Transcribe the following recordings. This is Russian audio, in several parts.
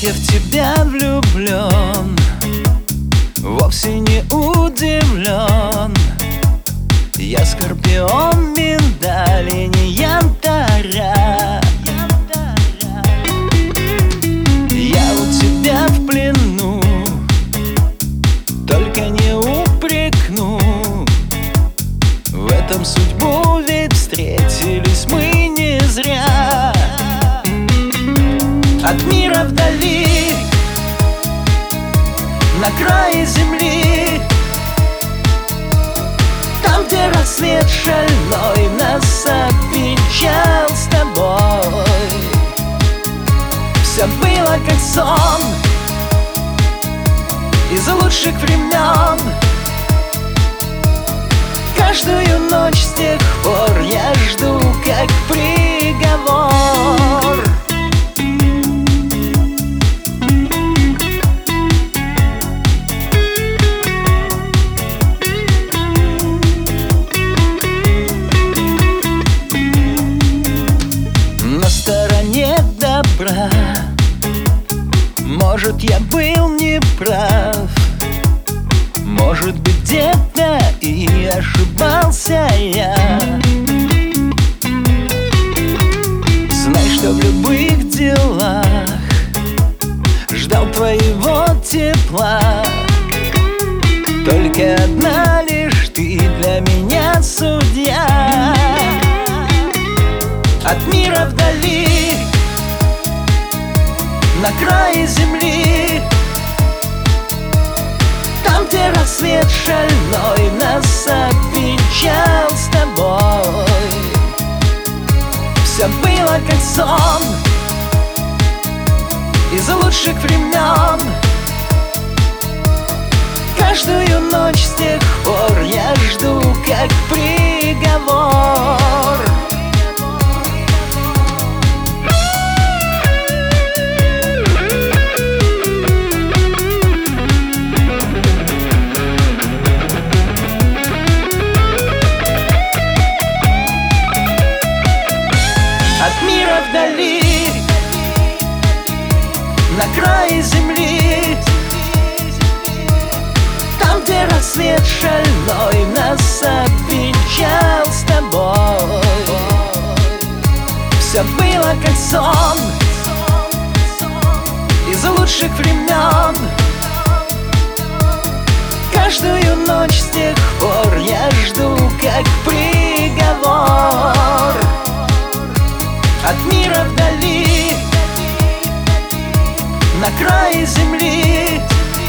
я в тебя влюблен, вовсе не удивлен. Я скорпион, миндаль и не янтаря. Я у тебя в плену, только не упрекну. В этом судьбу, ведь встретились мы не зря. От мира вдали, на крае земли, там, где рассвет шальной нас обвенчал с тобой. Все было как сон из лучших времен. Каждую ночь с тех пор я жду, как приговор. На стороне добра, может, я был неправ, может быть, где-то и ошибался я. Знай, что в любых делах ждал твоего тепла. Только одна лишь ты для меня судья. От мира вдали, на крае земли, там, где рассвет шальной нас обвенчал с тобой. Все было как сон из лучших времен. Каждую ночь с тех пор я жду, как приговор. От мира вдали, на крае земли, там, где рассвет шальной нас обвенчал с тобой. Все было как сон из лучших времен. Каждую ночь с тех пор я жду, как приговор. От мира вдали, на крае земли,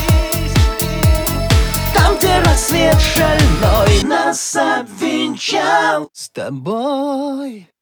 там, где рассвет шальной нас обвенчал с тобой.